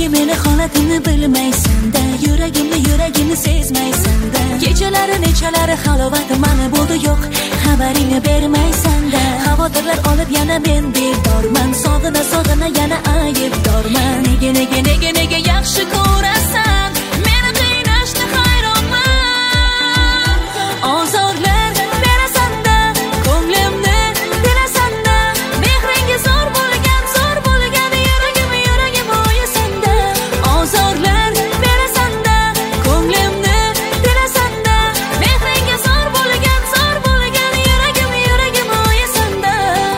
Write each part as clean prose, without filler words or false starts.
nega meni holatimni bilmaysan-da, yuragimni sezmaysan-da. Kechalari nechalari halovati mani bo'ldi, yo'q xabaringni bermaysan-da. Xavotirlar olib yana men bedorman, sog'ina yana aybdorman. Nega yaxshi ko'rasan meni qiynashni, hayronman. Ozorlar berasan-da, ko'nglimni bilasan-da, mehringa zor bo'lgan yuragim o'yasan-da. Ozorlar berasan-da, ko'nglimni bilasan-da, mehringa zor bo'lgan yuragim o'yasan-da.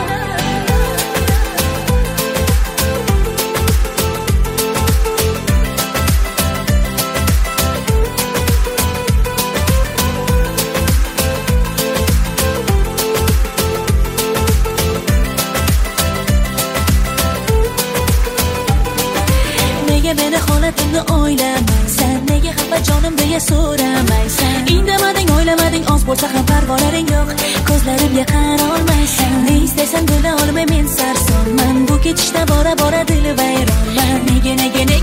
Nega meni holatimni o'ylamaysan, nega xafa jonim deya so'ramaysan. Indamading, o'ylamading, oz bo'lsa ham parvolaring yo'q, ko'zlarimga qarolmaysan. Ne istaysan bila olmay men sarsonman, bu ketishda bora dil vayronman. Nega